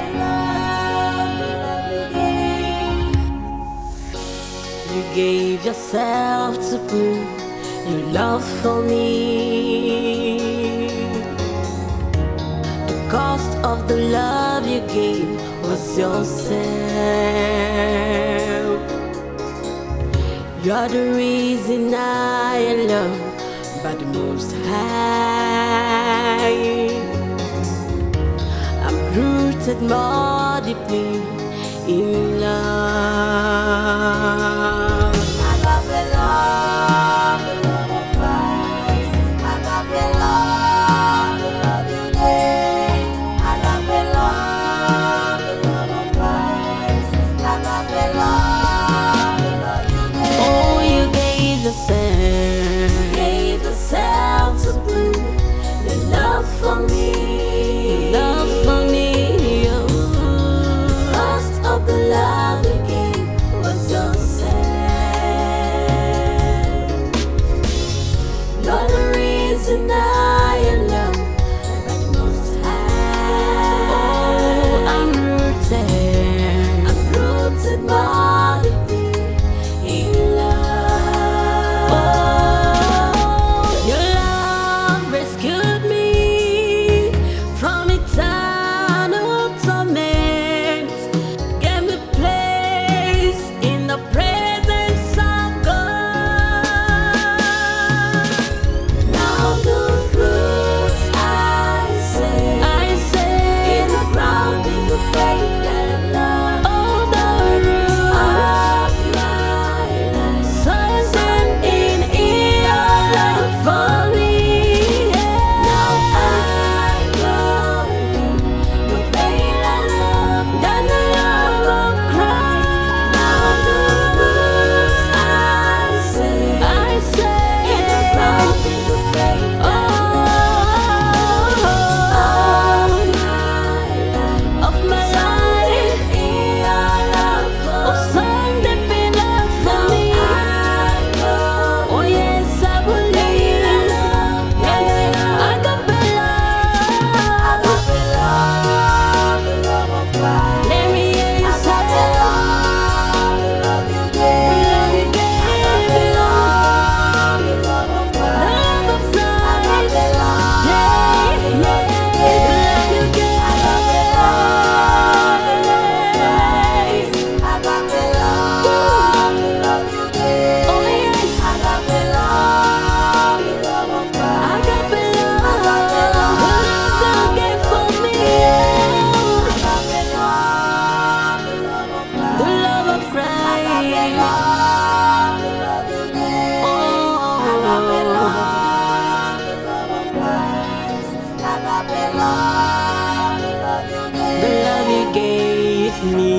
You gave yourself to prove your love for me. The cost of the love you gave was yourself. You're the reason I am loved by the Most High. I'm rooted more deeply in love. Agape love, the love of Christ. Agape love, the love you gave. Agape love, the love of Christ. Agape love, the love you gave. Oh, you gave yourself to prove your love for me. Love for me. Cost of the love you gave was yourself. You're the reason I am loved by the Most High. Oh, I'm rooted more deeply in love. Oh, your love rescued me from eternal torment. Gave me place in the presence of God. Now the roots I say in the ground in the faith and love. Oh, the roots of my life, sourcing in your love for me. Now I know no greater love than the love of Christ. Now the roots I say in the ground in the faith and of my life, in your love for something been love for me. Oh yes, I believe. Agape love, the love of Christ. Let me hear you say, the love you gave. The love of Christ. The love of Christ. The love you gave. Oh yes, agape love, the love of Christ. Agape love, the love you gave for me. Agape love, the love of Christ. The love of Christ. Agape love, the love you gave. Agape love, the love of Christ. Agape love, the love you gave. The love you gave me.